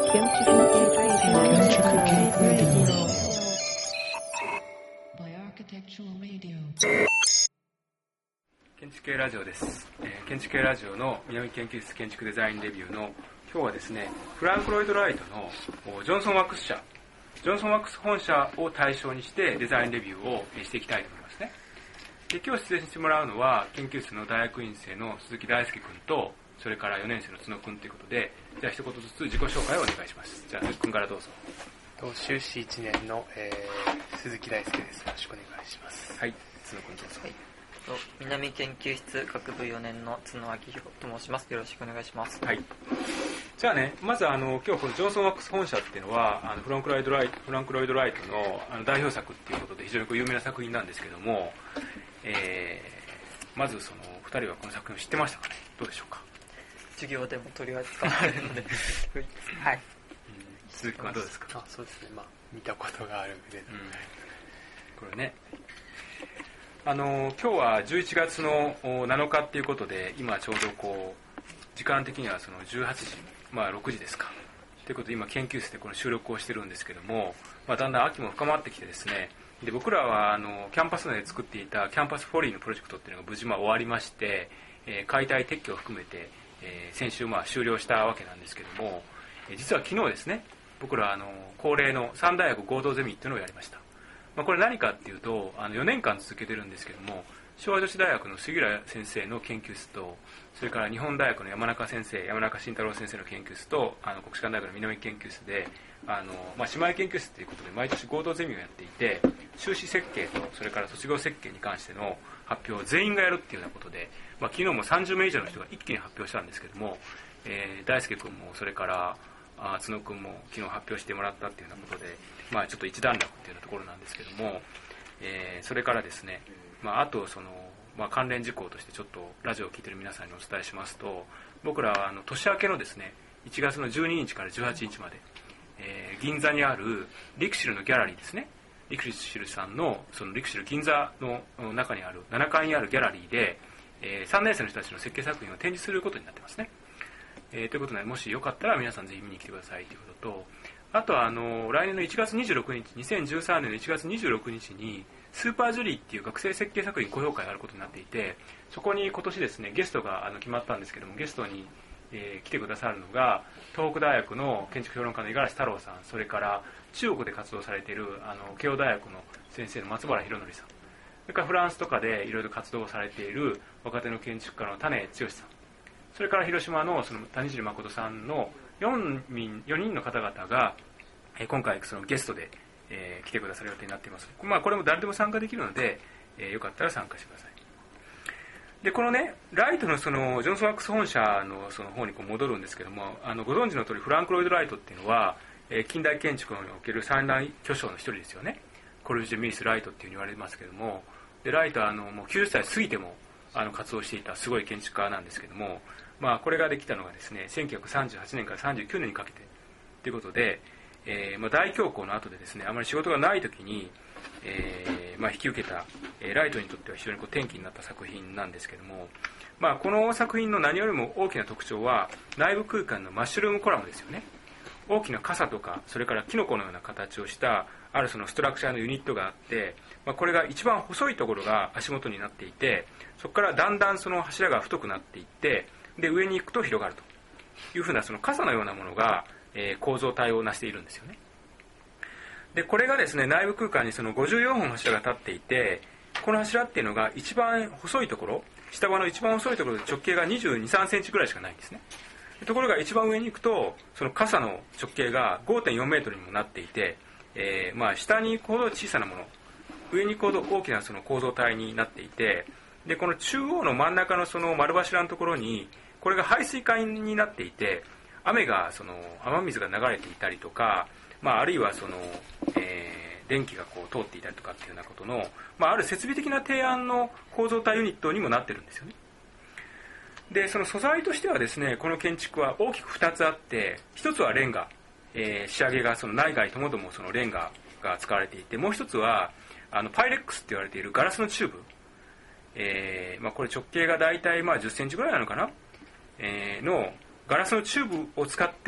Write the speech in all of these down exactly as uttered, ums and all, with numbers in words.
建築系ラジオです、えー、建築系ラジオの南研究室建築デザインレビューの今日はですね、フランク・ロイド・ライトのジョンソン・ワックス社ジョンソン・ワックス本社を対象にしてデザインレビューをしていきたいと思いますね。で、今日出演してもらうのは研究室の大学院生の鈴木大輔君と、それからよねん生の角君ということで、じゃあ一言ずつ自己紹介をお願いします。じゃあ鈴木君からどうぞ。 修士いちねんの、えー、鈴木大輔です。よろしくお願いします。 はい、角君どうぞ。 はい、南研究室学部よねんの角明宏と申します。よろしくお願いします。 はい。じゃあね、まずあの今日このジョンソン・ワックス本社っていうのはあのフランク・ロイド・ライト、フランク・ロイド・ライトの、あの代表作っていうことで非常にこう有名な作品なんですけども、えー、まずそのふたりはこの作品を知ってましたかね。どうでしょうか。 授業でも取り扱われるのではい、うん、 鈴木君はどうですか。 あ、そうですね、まあ見たことがあるので、うん、 これね、あの今日はじゅういちがつのなのかっていうことで、今ちょうどこう時間的にはそのじゅうはちじ、まあろくじですかということで、今研究室でこの収録をしてるんですけども、まあ、だんだん秋も深まってきてですね、で僕らはあのキャンパス内で作っていたキャンパスフォリーのプロジェクトっていうのが無事まあ終わりまして、えー、解体撤去を含めて、えー、先週まあ終了したわけなんですけども、えー、実は昨日ですね、僕らはあの恒例の三大学合同ゼミっていうのをやりました。まあ、これ何かっていうと、あのよねんかん続けてるんですけども、昭和女子大学の杉浦先生の研究室と、それから日本大学の山中先生、山中慎太郎先生の研究室と、あの国士舘大学の南研究室で、あの、まあ、姉妹研究室ということで毎年合同ゼミをやっていて、修士設計とそれから卒業設計に関しての発表を全員がやるっていうようなことで、まあ、昨日もさんじゅうめい以上の人が一気に発表したんですけども、えー、大輔君もそれからあ角君も昨日発表してもらったっていうようなことで、まあ、ちょっと一段落っていうようなところなんですけども、えー、それからですね、まあ、あとその、まあ、関連事項としてちょっとラジオを聞いている皆さんにお伝えしますと、僕らはあの年明けのですねいちがつのじゅうににちからじゅうはちにちまで、えー、銀座にあるリクシルのギャラリーですね、リクシルさんのそのリクシル銀座の中にあるななかいにあるギャラリーで、えー、さんねん生の人たちの設計作品を展示することになってますね。えー、ということで、もしよかったら皆さんぜひ見に来てくださいということと、あとはあの来年のいちがつにじゅうろくにち、にせんじゅうさんねんのいちがつにじゅうろくにちにスーパージュリーっていう学生設計作品公表会があることになっていて、そこに今年ですねゲストがあの決まったんですけども、ゲストに、えー、来てくださるのが東北大学の建築評論家の五十嵐太郎さん、それから中国で活動されているあの慶応大学の先生の松原博則さん、それからフランスとかでいろいろ活動をされている若手の建築家の種剛さん、それから広島 の, その谷尻誠さんのよにんの方々が、えー、今回そのゲストで、えー、来てくださる予定になっています。まあ、これも誰でも参加できるので、えー、よかったら参加してください。でこのねライトのそのジョンソン・ワックス本社 の, その方にこう戻るんですけども、あのご存知の通りフランク・ロイド・ライトっていうのは、えー、近代建築における三大巨匠の一人ですよね。コルビュジエ・ミリス・ライトっていうふうに言われますけども、でライトはあのもうきゅうじゅっさい過ぎてもあの活動していたすごい建築家なんですけども、まあ、これができたのがですねせんきゅうひゃくさんじゅうはちねんからさんじゅうきゅうねんにかけてということで、えーまあ、大恐慌の後でですねあまり仕事がない時に、えーまあ、引き受けた、えー、ライトにとっては非常にこう転機になった作品なんですけども、まあ、この作品の何よりも大きな特徴は内部空間のマッシュルームコラムですよね。大きな傘とかそれからキノコのような形をしたあるそのストラクチャーのユニットがあって、まあ、これが一番細いところが足元になっていて、そこからだんだんその柱が太くなっていって、で上に行くと広がるというふうなその傘のようなものが、えー、構造体を成しているんですよね。でこれがですね内部空間にそのごじゅうよんほん柱が立っていて、この柱っていうのが一番細いところ、下場の一番細いところで直径がにじゅうに、さんセンチぐらいしかないんですね。ところが一番上に行くとその傘の直径が ごてんよんメートルにもなっていて、えーまあ、下に行くほど小さなもの、上に行くほど大きなその構造体になっていて、でこの中央の真ん中のその丸柱のところにこれが排水管になっていて、雨がその雨水が流れていたりとか、まあ、あるいはその、えー、電気がこう通っていたりとかっていうようなことの、まあ、ある設備的な提案の構造体ユニットにもなってるんですよね。でその素材としてはですねこの建築は大きくふたつあって、ひとつはレンガ、えー、仕上げがその内外ともどもそのレンガが使われていて、もう一つはあのパイレックスって言われているガラスのチューブ、えーまあ、これ直径がだいたいまあじゅっセンチぐらいなのかな、えー、のガラスのチューブを使って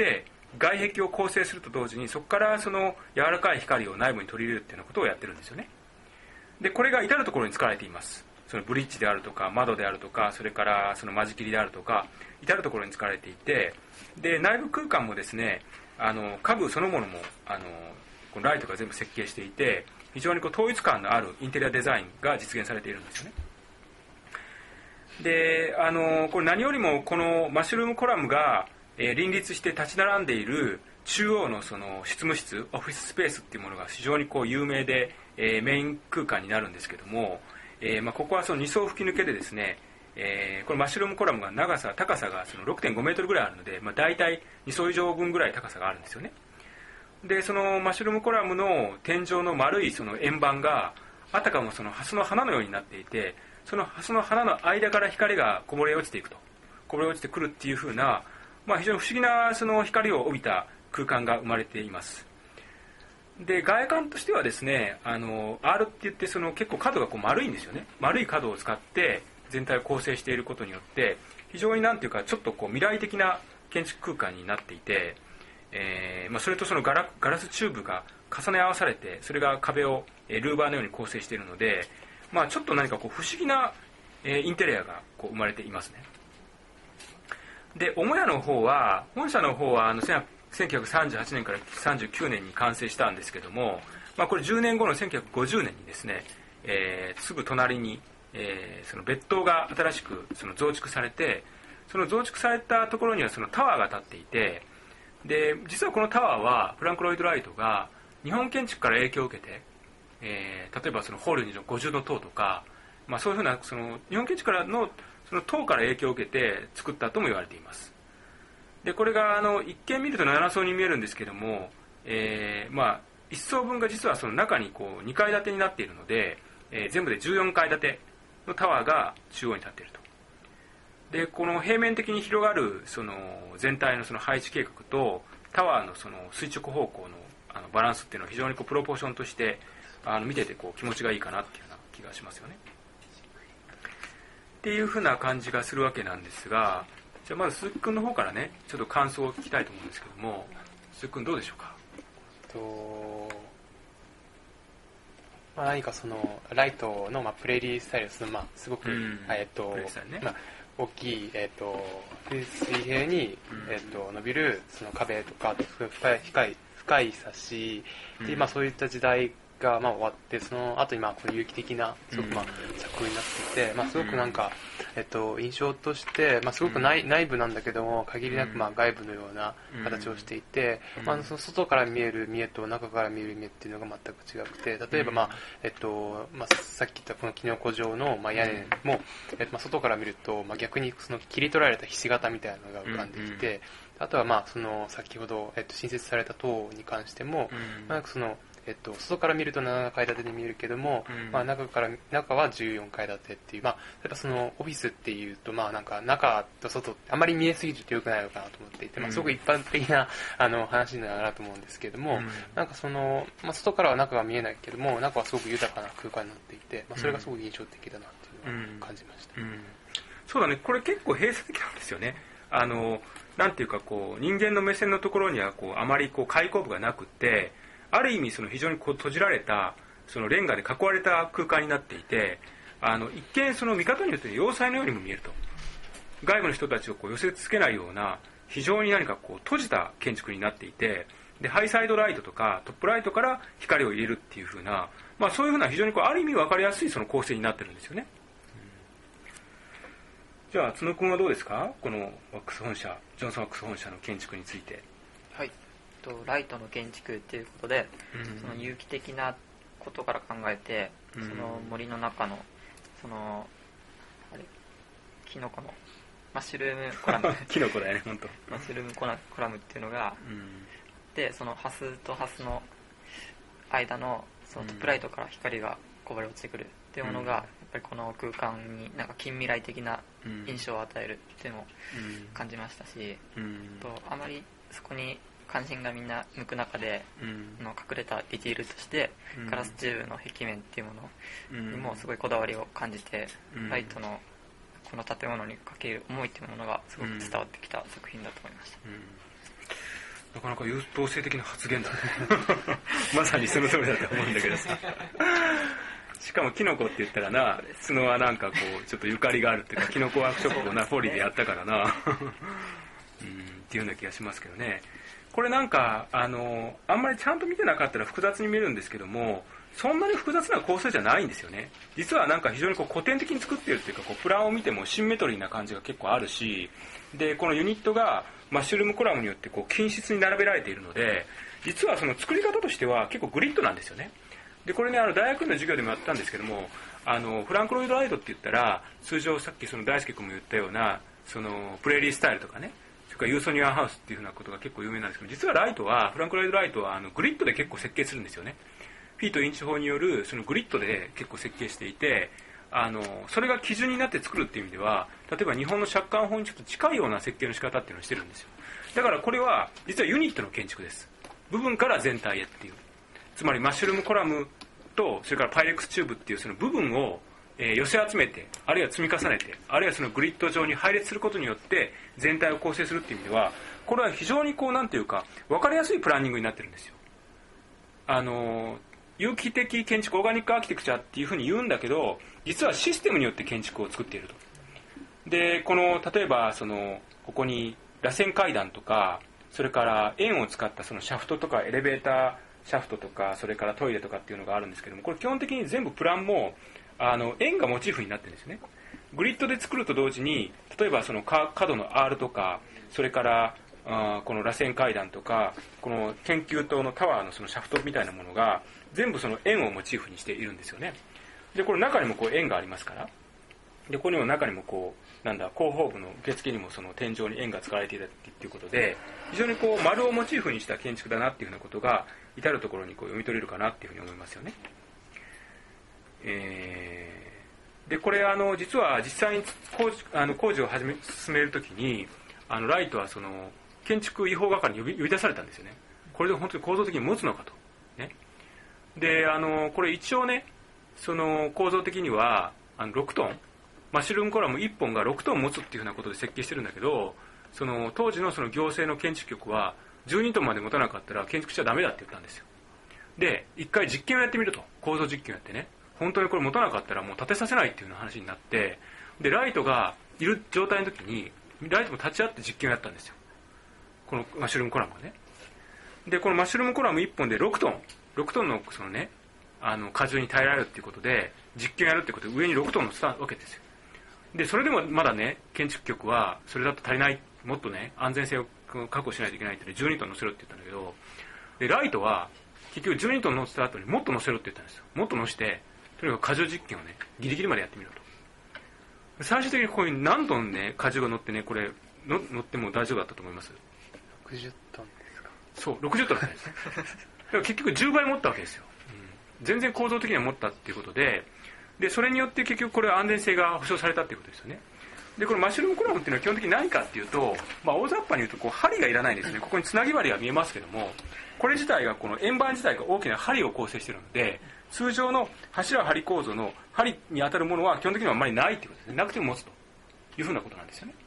外壁を構成すると同時にそこからその柔らかい光を内部に取り入れるっていうようなことをやってるんですよね。でこれが至るところに使われています。そのブリッジであるとか窓であるとか、それからその間仕切りであるとか、至るところに使われていて、で内部空間もですね、あの家具そのものもあのこのライトが全部設計していて、非常にこう統一感のあるインテリアデザインが実現されているんですよね。であのこれ何よりもこのマッシュルームコラムが、えー、林立して立ち並んでいる中央のその執務室、オフィススペースっていうものが非常にこう有名で、えー、メイン空間になるんですけども、えーまあ、ここはそのに層吹き抜けでですね、えー、このマッシュルームコラムが長さ高さがその ろくてんごメートルぐらいあるので、まあ、大体に層以上分ぐらい高さがあるんですよね。でそのマッシュルームコラムの天井の丸いその円盤があたかもそのハスの花のようになっていて、そのハスの花の間から光がこぼれ落ちていくと、こぼれ落ちてくるっていう風な、まあ、非常に不思議なその光を帯びた空間が生まれています。で外観としてはですね、あの アール って言ってその結構角がこう丸いんですよね。丸い角を使って全体を構成していることによって非常になんていうかちょっとこう未来的な建築空間になっていて、えーまあ、それとそのガラ、ガラスチューブが重ね合わされて、それが壁をルーバーのように構成しているので、まあ、ちょっと何かこう不思議なインテリアがこう生まれていますね。で母屋の方は本社の方はあのせんきゅうひゃくさんじゅうはちねんからさんじゅうきゅうねんに完成したんですけども、まあ、これじゅうねんごのせんきゅうひゃくごじゅうねんにですね、えー、すぐ隣に、えー、その別棟が新しくその増築されて、その増築されたところにはそのタワーが建っていて、で実はこのタワーはフランク・ロイド・ライトが日本建築から影響を受けて、えー、例えばその法隆寺の五重塔とか、まあ、そういうふうなその日本建築からのその塔から影響を受けて作ったとも言われています。でこれがあの一見見るとなな層に見えるんですけども、えーまあ、いち層分が実はその中にこうにかい建てになっているので、えー、全部でじゅうよんかい建てのタワーが中央に立っていると。でこの平面的に広がるその全体のその配置計画とタワーのその垂直方向のあのバランスっていうのは非常にこうプロポーションとしてあの見ててこう気持ちがいいかなっていうような気がしますよね。っていうふうな感じがするわけなんですが、じゃあまず鈴木君の方からねちょっと感想を聞きたいと思うんですけども、鈴木君どうでしょうか。 とまあ、何かそのライトのまあプレーリースタイル、そのまあすごく、 うんえっと、 ね、まあ大きい、えー、と水平に、えー、と伸びるその壁とか深い深い深いサシで、まあ、そういった時代がまあ終わって、その後にまあこう有機的なすごくまあ作風になっていて、まあ、すごくなんか、えー、と印象として、まあ、すごく内内部なんだけども限りなくまあ外部のような形をしていて、まあ、その外から見える見えと中から見える見えっていうのが全く違くて、例えば、まあえっとまあ、さっき言ったこのキノコ状のまあ屋根も、えっとまあ、外から見るとまあ逆にその切り取られたひし形みたいなのが浮かんできて、あとはまあその先ほど、えっと、新設された塔に関しても、まあ、なんかそのえっと、外から見るとななかい建てで見えるけども、うんまあ、中から中はじゅうよんかい建てっていう、まあ、やっぱそのオフィスっていうと、まあ、なんか中と外ってあまり見えすぎると良くないのかなと思っていて、まあ、すごく一般的なあの話なのかなと思うんですけども、うん、なんかその、まあ、外からは中が見えないけども中はすごく豊かな空間になっていて、まあ、それがすごく印象的だなっていうのを感じました、うんうん、 そうだね、これ結構閉鎖的なんですよね。あのなんていうかこう人間の目線のところにはこうあまりこう開口部がなくってある意味その非常にこう閉じられたそのレンガで囲われた空間になっていて、あの一見その見方によって要塞のようにも見えると、外部の人たちをこう寄せつけないような非常に何かこう閉じた建築になっていて、でハイサイドライトとかトップライトから光を入れるっていう風な、まあ、そういう風な非常にこうある意味分かりやすいその構成になってるんですよね、うん、じゃあ角君はどうですか、このワックス本社ジョンソンワックス本社の建築について。 はい、とライトの建築っていうことで、うん、その有機的なことから考えて、うん、その森の中のそのあれキノコのマッシュルームコラムキノコだよね本当。 マッシュルームコラムっていうのが、うん、でそのハスとハスの間のそのトップライトから光がこぼれ落ちてくるっていうものが、うん、やっぱりこの空間になんか近未来的な印象を与えるっていうのを感じましたし、うん、とあまりそこに関心がみんな向く中で、うん、の隠れたディティールとして、うん、ガラスチューブの壁面っていうものにもすごいこだわりを感じて、うん、ライトのこの建物にかける思いっていうものがすごく伝わってきた作品だと思いました、うん、 なかなか優等生的な発言だねまさにその通りだと思うんだけどさしかもキノコって言ったらな、角はなんかこうちょっとゆかりがあるっていうか、キノコワークショップをなフォリーでやったからなうんっていうような気がしますけどね。これなんかあのあんまりちゃんと見てなかったら複雑に見えるんですけども、そんなに複雑な構成じゃないんですよね。実はなんか非常にこう古典的に作っているっていうか、こうプランを見てもシンメトリーな感じが結構あるし、でこのユニットがマッシュルームコラムによってこう均質に並べられているので、実はその作り方としては結構グリッドなんですよね。でこれね、あの大学の授業でもやったんですけども、あのフランク・ロイド・ライトって言ったら通常さっきその大輔君も言ったようなそのプレーリースタイルとかね、それからユーソニアンハウスっていうふうなことが結構有名なんですけど、実はライトはフランク・ロイド・ライトはあのグリッドで結構設計するんですよね。フィート・インチ法によるそのグリッドで結構設計していて、あのそれが基準になって作るっていう意味では、例えば日本の借款法にちょっと近いような設計の仕方っていうのをしてるんですよ。だからこれは実はユニットの建築です。部分から全体へっていう、つまりマッシュルームコラムとそれからパイレックスチューブっていうその部分を、えー、寄せ集めて、あるいは積み重ねて、あるいはそのグリッド上に配列することによって全体を構成するっていう意味では、これは非常にこうなんていうか分かりやすいプランニングになってるんですよ。あの有機的建築、オーガニックアーキテクチャっていうふうに言うんだけど、実はシステムによって建築を作っていると。でこの例えばそのここに螺旋階段とか、それから円を使ったそのシャフトとかエレベーターシャフトとか、それからトイレとかっていうのがあるんですけども、これ基本的に全部プランもあの円がモチーフになってるんですね。グリッドで作ると同時に、例えばその角の アール とか、それからあこの螺旋階段とか、この研究棟のタワーのそのシャフトみたいなものが全部その円をモチーフにしているんですよね。でこれ中にもこう円がありますから、でここにも中にもこうなんだ後方部の受付にもその天井に円が使われていたっていうことで、非常にこう丸をモチーフにした建築だなっていうふうなことが至るところにこう読み取れるかなっていうふうに思いますよね。えー、でこれあの実は実際に工事、あの工事を始め進めるときに、あのライトはその建築違法係に呼び呼び出されたんですよね。これで本当に構造的に持つのかと、ね、であのこれ一応ね、その構造的にはあのろくトン、マッシュルームコラムいっぽんがろくトン持つっていうふうなことで設計してるんだけど、その当時のその行政の建築局はじゅうにトンまで持たなかったら建築しちゃダメだって言ったんですよ。で一回実験をやってみると、構造実験をやってね、本当にこれ持たなかったらもう建てさせないっていうような話になって、でライトがいる状態の時にライトも立ち会って実験をやったんですよ、このマッシュルームコラムがね。でこのマッシュルームコラムいっぽんでろくトンろくトンのそのね、あの荷重に耐えられるっていうことで実験をやるっていうことで上にろくトン乗せたわけですよ。でそれでもまだね、建築局はそれだと足りない、もっとね安全性を確保しないといけないって、じゅうにトン乗せろって言ったんだけど、でライトは結局じゅうにトン乗せた後にもっと乗せろって言ったんですよ。もっと乗せてとにかく荷重実験をねギリギリまでやってみろと。最終的にこういう何トンね荷重が乗ってね、これの乗っても大丈夫だったと思います？ ろくじゅうトンですか？ そうろくじゅうトンなんですだから結局じゅうばい持ったわけですよ、うん、全然構造的には持ったっていうことで、でそれによって結局これは安全性が保証されたっていうことですよね。でこのマッシュルームコラムっていうのは基本的に何かっていうと、まあ、大雑把に言うとこう針がいらないんですね。ここにつなぎ針が見えますけども、これ自体がこの円盤自体が大きな針を構成しているので、通常の柱針構造の針に当たるものは基本的にはあまりないっていうことですね。なくても持つというふうなことなんですよね。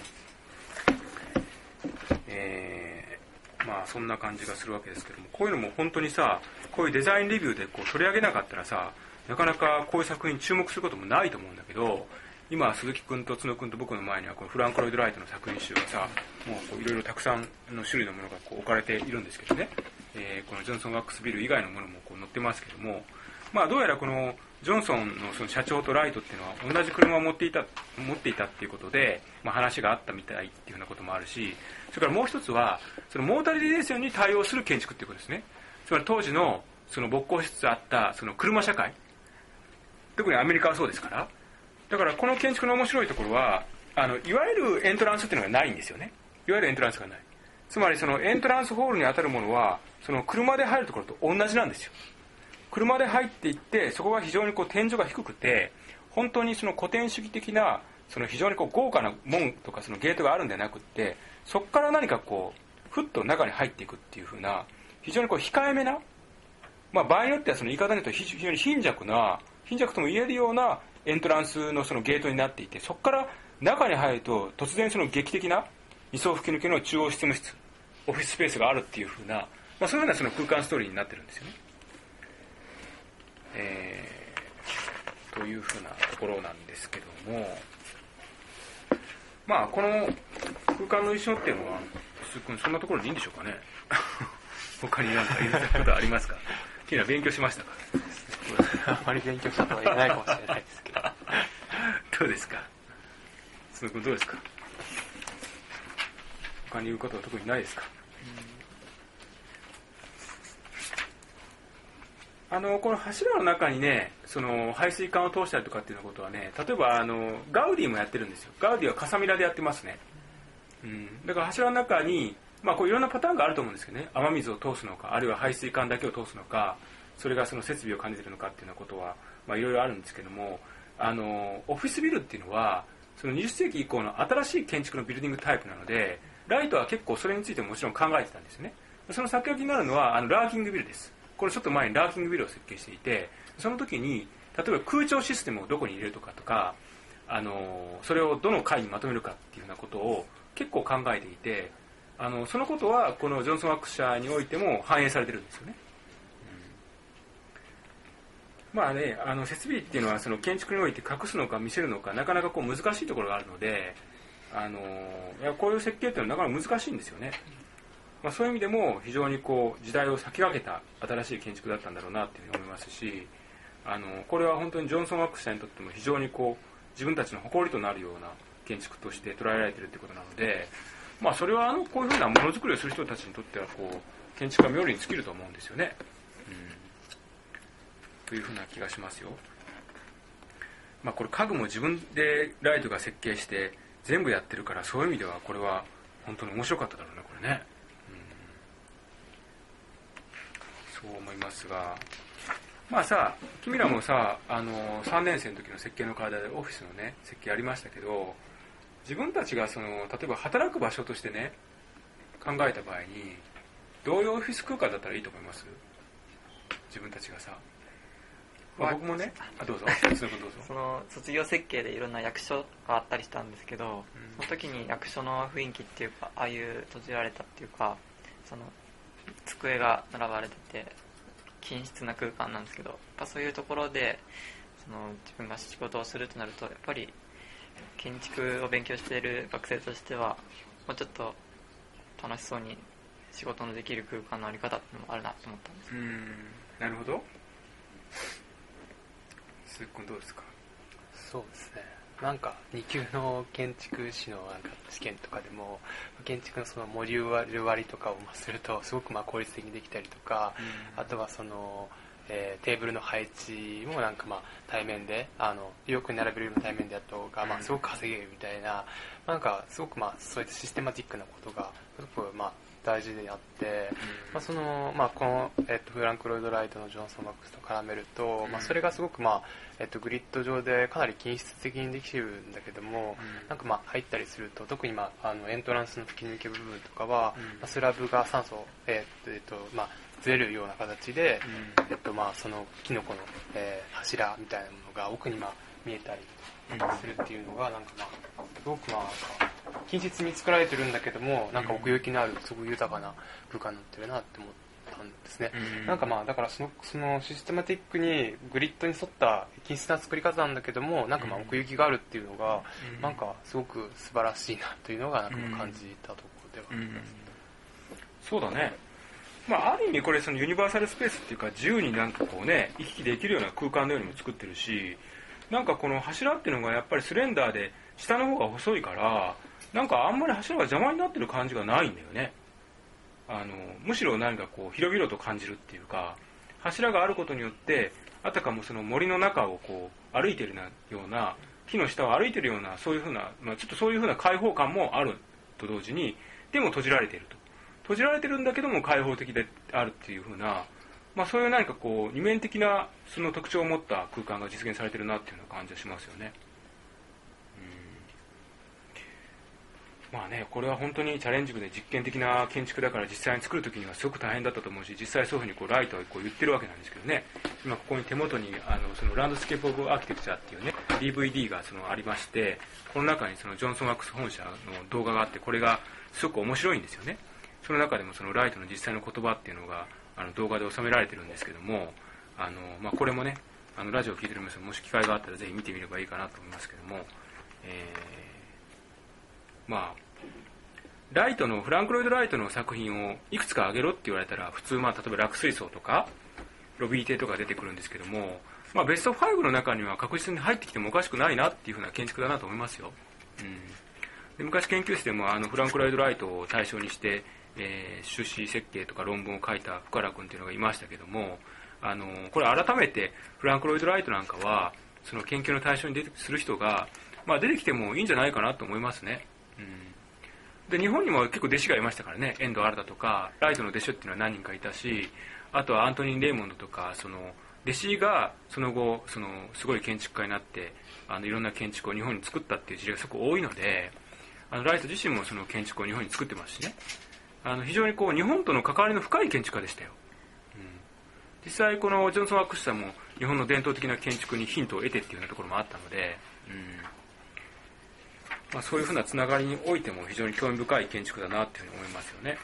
えー、まあそんな感じがするわけですけども、こういうのも本当にさ、こういうデザインレビューでこう取り上げなかったらさ、なかなかこういう作品に注目することもないと思うんだけど、今鈴木君と角君と僕の前にはこのフランク・ロイド・ライトの作品集がさ、もういろいろたくさんの種類のものがこう置かれているんですけどね、えー、このジョンソン・ワックスビル以外のものもこう載ってますけども、まあどうやらこのジョンソンのその社長とライトっていうのは同じ車を持っていた持っていたっていうことで、まあ、話があったみたいっていうふうなこともあるし、それからもう一つはそのモータリゼーションに対応する建築っていうことですね。つまり当時のその勃興しつつあったその車社会、特にアメリカはそうですから、だからこの建築の面白いところは、あのいわゆるエントランスっていうのがないんですよね。いわゆるエントランスがない。つまりそのエントランスホールに当たるものはその車で入るところと同じなんですよ。車で入っていって、そこが非常にこう天井が低くて、本当にその古典主義的なその非常にこう豪華な門とかそのゲートがあるんじゃなくって、そこから何かこうふっと中に入っていくっていう風な非常にこう控えめな、まあ、場合によってはその言い方によって非常に貧弱な貧弱とも言えるようなエントランスのそのゲートになっていて、そこから中に入ると突然その劇的な二層吹き抜けの中央執務室オフィススペースがあるっていう風な、まあ、そういうようなその空間ストーリーになってるんですよね。えー、という風なところなんですけども、まあこの空間の印象っていうのはそんなところでいいんでしょうかね。他に何か言いたいことはありますか。昨日は勉強しましたか。 あんまり勉強したとは言えないかもしれないですけど。 どうですか。須野君どうですか。他に言うことは特にないですか。うん、あのこの柱の中にね、その排水管を通したりとかっていうことはね、例えばあのガウディもやってるんですよ。ガウディはカサミラでやってますね。うん、だから柱の中に、まあ、こういろんなパターンがあると思うんですけどね、雨水を通すのか、あるいは排水管だけを通すのか、それがその設備を感じているのかっていうようなことは、まあ、いろいろあるんですけども、あのオフィスビルっていうのはそのにじゅっ世紀以降の新しい建築のビルディングタイプなので、ライトは結構それについてももちろん考えてたんですよね。その先駆けになるのはあのラーキングビルです。これちょっと前にラーキングビルを設計していて、その時に例えば空調システムをどこに入れるとかとか、あのそれをどの階にまとめるかっていうようなことを結構考えていて、あのそのことはこのジョンソン・ワック社においても反映されてるんですよね。うん、まあね、あの設備っていうのはその建築において隠すのか見せるのかなかなかこう難しいところがあるので、あのいやこういう設計っていうのはなかなか難しいんですよね。まあ、そういう意味でも非常にこう時代を先駆けた新しい建築だったんだろうなっていうふうに思いますし、あのこれは本当にジョンソン・ワック社にとっても非常にこう自分たちの誇りとなるような建築として捉えられているということなので、まあ、それはあのこういうふうなものづくりをする人たちにとってはこう建築が妙利に尽きると思うんですよね。うん、というふうな気がしますよ。まあ、これ家具も自分でライトが設計して全部やってるから、そういう意味ではこれは本当に面白かっただろうね、これね。うん、そう思いますが、まあさ、君らもさ、あのさんねん生の時の設計の課題でオフィスのね設計ありましたけど、自分たちがその例えば働く場所としてね考えた場合にどういうオフィス空間だったらいいと思います？自分たちがさ、まあ、僕もね、あ、どうぞどうぞその卒業設計でいろんな役所があったりしたんですけど、うん、その時に役所の雰囲気っていうか、ああいう閉じられたっていうか、その机が並ばれてて均質な空間なんですけど、やっぱそういうところでその自分が仕事をするとなると、やっぱり建築を勉強している学生としてはもうちょっと楽しそうに仕事のできる空間のあり方っていうのもあるなと思ったんです。 うーん、なるほど。鈴木君どうですか？ そうですね、なんかに級の建築士のなんか試験とかでも建築のそのモジュール割りとかをするとすごくまあ効率的にできたりとか、あとはそのえー、テーブルの配置もなんかまあ対面であのよく並べるような対面でやった方がまあすごく稼げるみたいな、なんかすごくまあそういったシステマティックなことがすごくまあ大事であって、まあそのまあこのえっとフランク・ロイド・ライトのジョンソン・マックスと絡めると、まあそれがすごくまあえっとグリッド上でかなり均質的にできてるんだけども、なんかまあ入ったりすると特にまああのエントランスの吹き抜け部分とかはスラブが酸素えっとえっとまあずれるような形で、うん、えっとまあそのキノコの、えー、柱みたいなものが奥にまあ見えたりするっていうのがなんかまあすごくまあ均質に作られてるんだけども、なんか奥行きのあるすごく豊かな空間になってるなって思ったんですね。うん、なんかまあだからそのそのシステマティックにグリッドに沿った均質な作り方なんだけども、なんかまあ奥行きがあるっていうのが、うん、なんかすごく素晴らしいなというのがなんか感じたところではあります。 うんうん、そうだね。まあ、ある意味これそのユニバーサルスペースっていうか自由になんかこうね行き来できるような空間のようにも作ってるし、なんかこの柱っていうのがやっぱりスレンダーで下の方が細いからなんかあんまり柱が邪魔になってる感じがないんだよね。あのむしろ何かこう広々と感じるっていうか、柱があることによってあたかもその森の中をこう歩いてるような木の下を歩いてるようなそういうふうな、まあ、ちょっとそういうふうな開放感もあると同時に、でも閉じられていると。閉じられてるんだけども開放的であるっていう風な、まあ、そういう何かこう二面的なその特徴を持った空間が実現されてるなっていうような感じがしますよね。うん、まあね、これは本当にチャレンジングで実験的な建築だから実際に作るときにはすごく大変だったと思うし、実際そういうふうにこうライトはこう言ってるわけなんですけどね。今ここに手元にあのそのランドスケープオブアーキテクチャっていうね ディーブイディー がそのありまして、この中にそのジョンソン・ワックス本社の動画があって、これがすごく面白いんですよね。 その中でもそのライトの実際の言葉っていうのがあの動画で収められてるんですけども、あの、まあ、これもねあのラジオを聞いてる皆さんもし機会があったらぜひ見てみればいいかなと思いますけども、えー、まあライトのフランク・ロイド・ライトの作品をいくつか挙げろって言われたら普通、まあ、例えば落水槽とかロビー邸とか出てくるんですけども、まあ、ベストファイブの中には確実に入ってきてもおかしくないなっていう風な建築だなと思いますよ、うん、で昔研究室でもあのフランク・ロイド・ライトを対象にして、えー、修士設計とか論文を書いた福原君っていうのがいましたけども、あのこれ改めてフランク・ロイド・ライトなんかはその研究の対象に出てする人が、まあ、出てきてもいいんじゃないかなと思いますね、うん、で日本にも結構弟子がいましたからね、遠藤新とかライトの弟子っていうのは何人かいたし、あとはアントニー・レイモンドとかその弟子がその後そのすごい建築家になってあのいろんな建築を日本に作ったっていう事例がすごく多いので、あのライト自身もその建築を日本に作ってますしね、あの非常にこう日本との関わりの深い建築家でしたよ。実際このジョンソン・ワックスさんも日本の伝統的な建築にヒントを得てっていうようなところもあったので、うんまあ、そういうふうなつながりにおいても非常に興味深い建築だなっていうふうに思いますよね、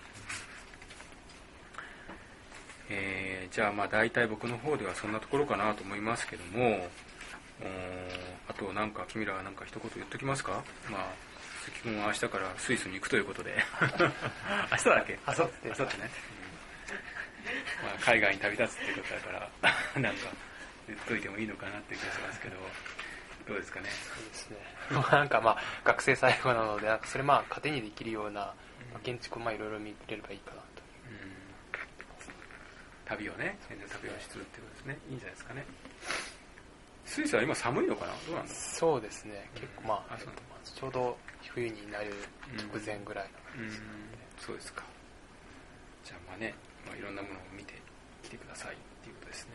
えー、じゃあまあ大体僕の方ではそんなところかなと思いますけども、あとなんか君らは何か一言言っときますか。まあ関君は明日からスイスに行くということで明日だっけ、 あさって明後日ね、まあ、海外に旅立つっていうことだからなんか言っといてもいいのかなっていう気がしますけど、どうですかね。 そうですねなんかまあ学生最後なのでなんかそれまあ糧にできるような、まあ、建築をまあいろいろ見れればいいかなと、うん、 旅をね全然旅をするっていうことですね。いいんじゃないですかね。スイスは今寒いのかな、どうなんだろう。 そうですね、結構まあ、うん、あちょうど冬になる直前ぐらいの感じですね、 うん、そうですか。じゃあまあね、まあ、いろんなものを見てきてくださいっていうことですね。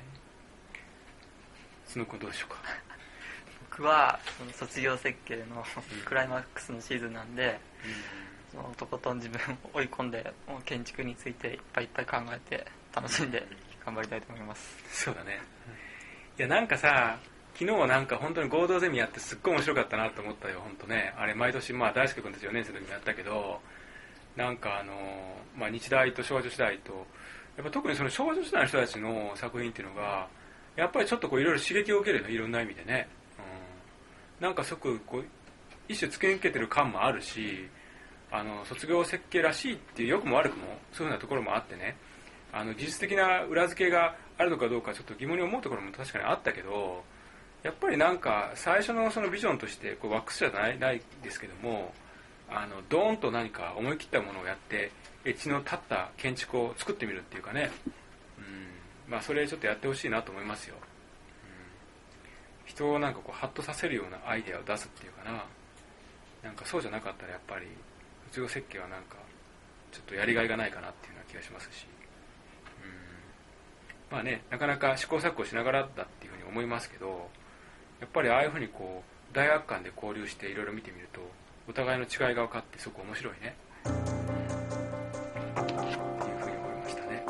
角君どうでしょうか。 僕はその卒業設計のクライマックスのシーズンなんで、うん、そのとことん自分を追い込んでもう建築についていっぱいいっぱい考えて楽しんで頑張りたいと思います。 そうだね、いやなんかさ昨日はなんか本当に合同ゼミやってすっごい面白かったなと思ったよ。本当ね、あれ毎年まあ大輔君たちよねん生の時にやったけど、なんかあの、まあ、日大と昭和女子大とやっぱ特にその昭和女子大の人たちの作品っていうのがやっぱりちょっとこういろいろ刺激を受けるの、いろんな意味でね、うん、なんかすごくこう一種突き抜けてる感もあるし、あの卒業設計らしいっていう良くも悪くもそういうふうなところもあってね、あの技術的な裏付けがあるのかどうかちょっと疑問に思うところも確かにあったけど、やっぱりなんか最初のそのビジョンとしてこうワックスじゃない、ないですけども、あのドーンと何か思い切ったものをやってエッジの立った建築を作ってみるっていうかね、うん、まあそれちょっとやってほしいなと思いますよ、うん、人をなんかこうハッとさせるようなアイデアを出すっていうかな、なんかそうじゃなかったらやっぱり卒業設計はなんかちょっとやりがいがないかなっていうような気がしますし、うん、まあね、なかなか試行錯誤しながらだっていうふうに思いますけど、やっぱりああいうふうにこう大学間で交流していろいろ見てみるとお互いの違いが分かってすごく面白いね、うん、っていうふうに思いましたね、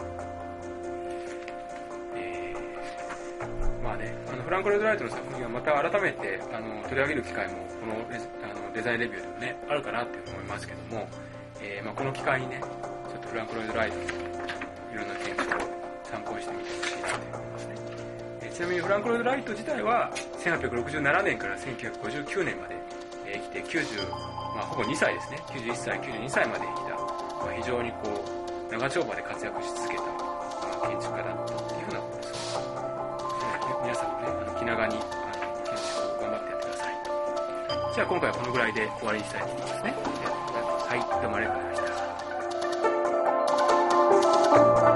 えー、まあね、あのフランク・ロイド・ライトの作品はまた改めてあの取り上げる機会もこのレあのデザインレビューでもねあるかなっていうふうに思いますけども、えーまあ、この機会にねちょっとフランク・ロイド・ライトのいろんな建築を参考にしてみてほしいなと思いますね。ちなみにフランク・ロイド・ライト自体はせんはっぴゃくろくじゅうななねんからせんきゅうひゃくごじゅうきゅうねんまで生きてきゅうじゅう、まあ、ほぼにさいですね、きゅうじゅういっさい、きゅうじゅうにさいまで生きた、まあ、非常にこう長丁場で活躍し続けた、まあ、建築家だったっていうふうなことです。皆さんもねあの気長にあの建築を頑張ってやってください。じゃあ今回はこのぐらいで終わりにしたいと思いますね。はい、どうもありがとうございました。